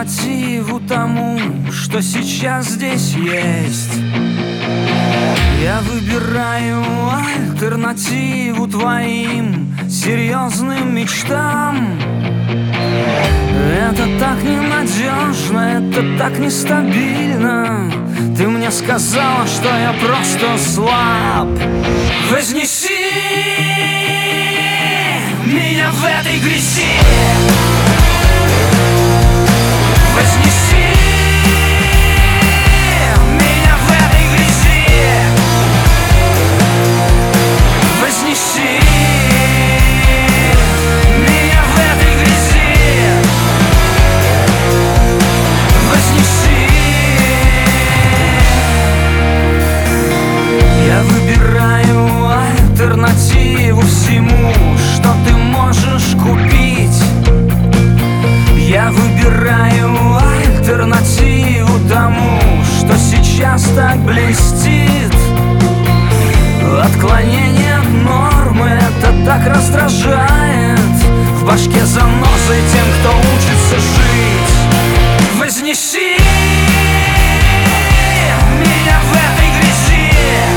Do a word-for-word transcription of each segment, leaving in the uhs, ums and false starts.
альтернативу тому, что сейчас здесь есть. Я выбираю альтернативу твоим серьезным мечтам. Это так ненадежно, это так нестабильно. Ты мне сказала, что я просто слаб. Вознеси меня в этой грязи. Вознеси меня в этой грязи. Вознеси меня в этой грязи. Вознеси. Я выбираю альтернативу всему, что ты можешь купить. Я выбираю альтернативу тому, что сейчас так блестит. Отклонение от нормы, это так раздражает. В башке занозы тем, кто учится жить. Вознеси меня в этой грязи.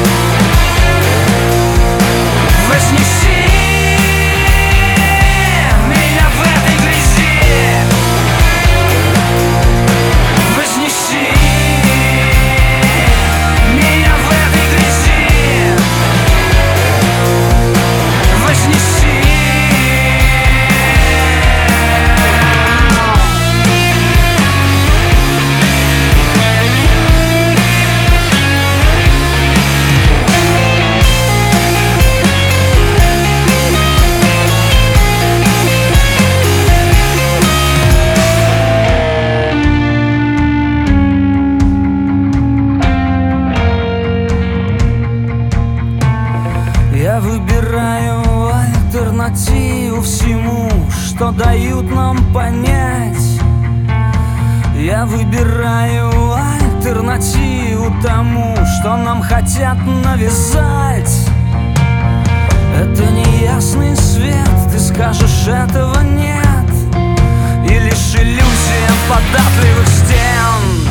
Вознеси меня в этой грязи. Вознеси меня в этой грязи. Вознеси. Я выбираю альтернативу всему, что дают нам понять. Я выбираю альтернативу тому, что нам хотят навязать. Это неясный свет, ты скажешь, этого нет, и лишь иллюзия податливых стен.